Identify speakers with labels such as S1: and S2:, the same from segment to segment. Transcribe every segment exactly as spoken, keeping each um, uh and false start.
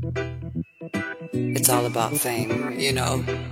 S1: It's all about fame, you know.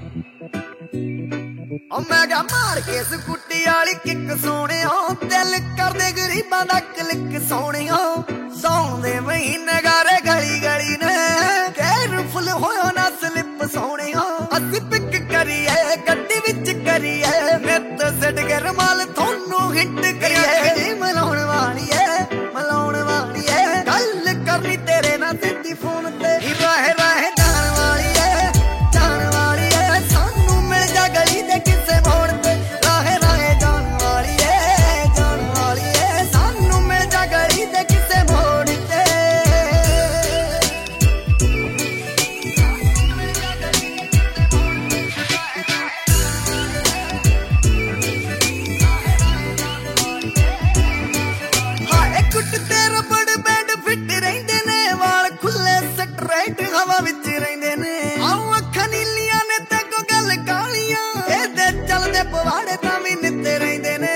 S2: ਓ ਮੈਂ ਗਾ ਮਾਰ ਕੇ ਸਕੂਟੀ ਵਾਲੀ ਕਿੱਕ ਸੋਹਣਿਆ ਦਿਲ ਕਰਦੇ ਗਰੀਬਾਂ ਦਾ ਕਲਿੱਕ ਸੋਹਣਿਆ ਸੌਣ ਦੇ ਮਹੀਨੇ ਗਾਰੇ ਗਲੀ ਗਲੀ ਨੇ ਕੇਅਰਫੁਲ ਹੋਇਆ ਨਾ ਸਲਿੱਪ ਸੋਹਣਿਆ ਅਸੀਂ ਪਿਕ ਕਰੀਏ ਗੱਡੀ ਵਿੱਚ ਕਰੀਏ ਨਿੱਤ ਸਿੱਟ ਕੇ ਰਮਾਲ ਤੁਹਾਨੂੰ ਹਿੱਟ ਕਰੀਏ ਜੀ ਮਲਾਉਣ ਵਾਲੀਏ ਮਲਾਉਣ ਵਾਲੀਏ ਗੱਲ ਕਰਨੀ ਤੇਰੇ ਨਾਲ ਸਿੱਧੀ ਫੋਨ ਤੇ ਰਾਹੇ ਰਾਹੇ ਜਾਣ ਵਾਲੀਏ ਜਾਣ ਵਾਲੀਏ ਸਾਨੂੰ ਮਿਲ ਜਾ ਗਲੀ ਦੇ ਕਿਸੇ ਮੋੜ ਤੇ ਰਾਹੇ ਰਾਹੇ ਜਾਣ ਵਾਲੀਏ ਜਾਣ ਵਾਲੀਏ ਸਾਨੂੰ ਮਿਲ ਜਾ ਗਲੀ ਦੇ ਕਿਸੇ ਮੋੜ ਤੇ ਹਾਏ ਕੁੱਟ ਤੇ ਰਬੜ ਬੈਂਡ ਫਿੱਟ ਰਹਿੰਦੇ ਨੇ ਵਾਲ ਖੁੱਲੇ ਸਟ੍ਰੇਟ ਹਵਾ ਵਿੱਚ ਰਹਿੰਦੇ ਨੇ ਆਉ ਅੱਖਾਂ ਨੀਲੀਆਂ ਨੇ ਤੇ ਕੋ ਗੱਲ ਕਾਲੀਆਂ ਇਹਦੇ ਚੱਲਦੇ ਪਵਾੜੇ ਤਾਂ ਵੀ ਨਿੱਤੇ ਰਹਿੰਦੇ ਨੇ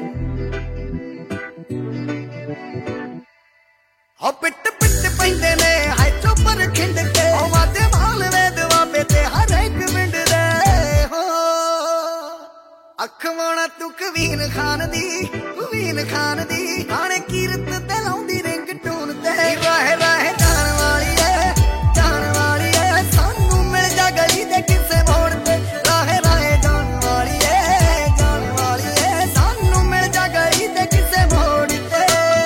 S2: ਹੋ ਪਿੱਟ ਪਿੱਟ ਪੈਂਦੇ ਨੇ ਹਾਏ ਚੋਪਰ ਖਿੰਡ ਕੇ ਉਹ ਵਾਦੇ ਮਾਲ ਵੇ ਦਵਾਬੇ ਤੇ ਹਰ ਇੱਕ ਪਿੰਡ ਦੇ ਹੋ ਅੱਖ ਵਾਣਾ ਤੂੰ ਕਵੀਨ ਖਾਨ ਦੀ ਕਵੀਨ ਖਾਨ ਦੀ ਆਣੇ ਕੀਰਤ ਤੇ ਲਾਉਂਦੀ ਰਿੰਗ ਟੂਨ ਤੇ ਰਾਹੇ ਰਾਹੇ ਜਾਣ ਵਾਲੀਏ ਜਾਣ ਵਾਲੀਏ ਸਾਨੂੰ ਮਿਲ ਜਾ ਗਲੀ ਦੇ ਕਿਸੇ ਮੋੜ ਤੇ ਰਾਹੇ ਰਾਹੇ ਜਾਣ ਵਾਲੀਏ ਜਾਣ ਵਾਲੀਏ ਸਾਨੂੰ ਮਿਲ ਜਾ ਗਲੀ ਦੇ ਕਿਸੇ ਮੋੜ ਤੇ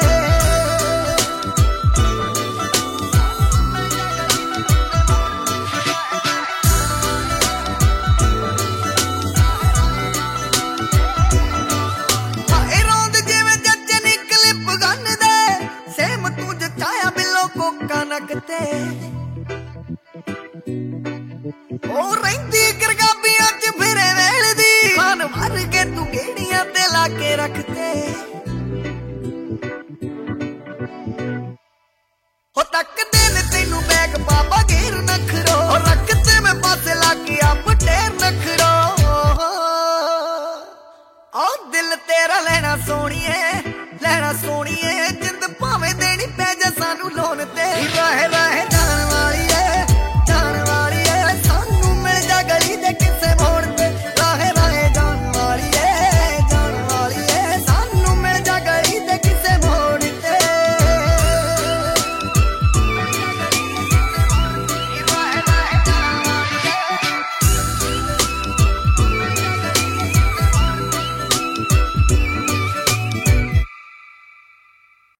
S2: ਹਾਏ ਰੋਂਦ ਜਿਵੇਂ ਜੱਜ ਨੀ ਕਲਿੱਪ ਗੰਨ ਦੇ ਸੇਮ ਤੂੰ ਜਚਾਇਆ ਬਿੱਲੋ ਕੋਕਾ ਨੱਕ ਤੇ